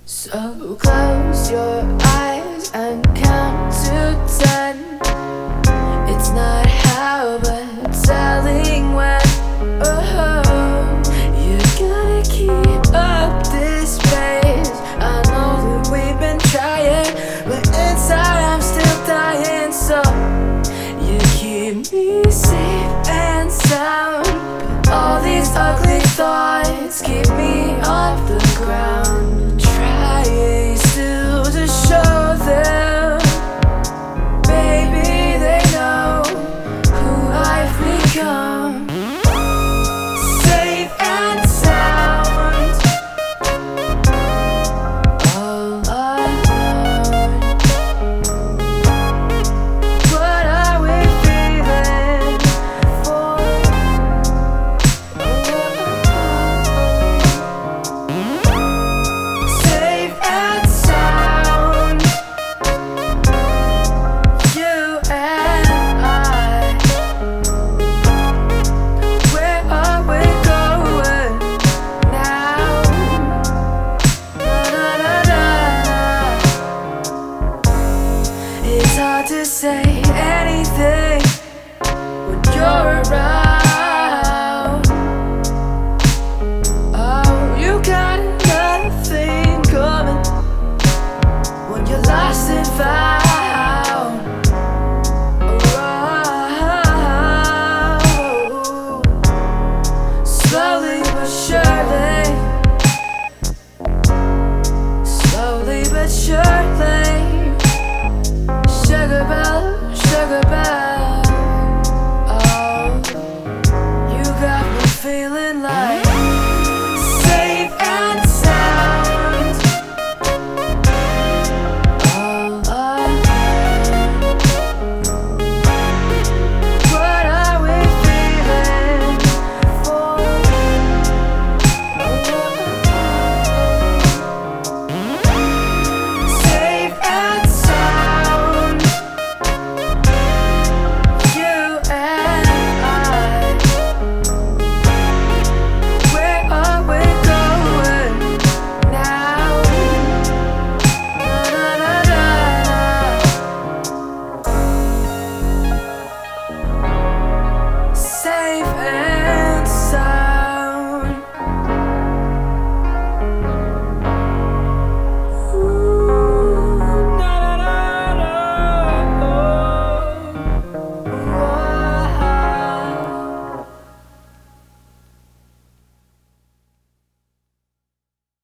So close your eyes and count to 10. It's not how, but telling when. Oh, you gotta keep up this pace. I know that we've been trying, but inside I'm still dying. So you keep me safe and sound, but all these ugly thoughts keep me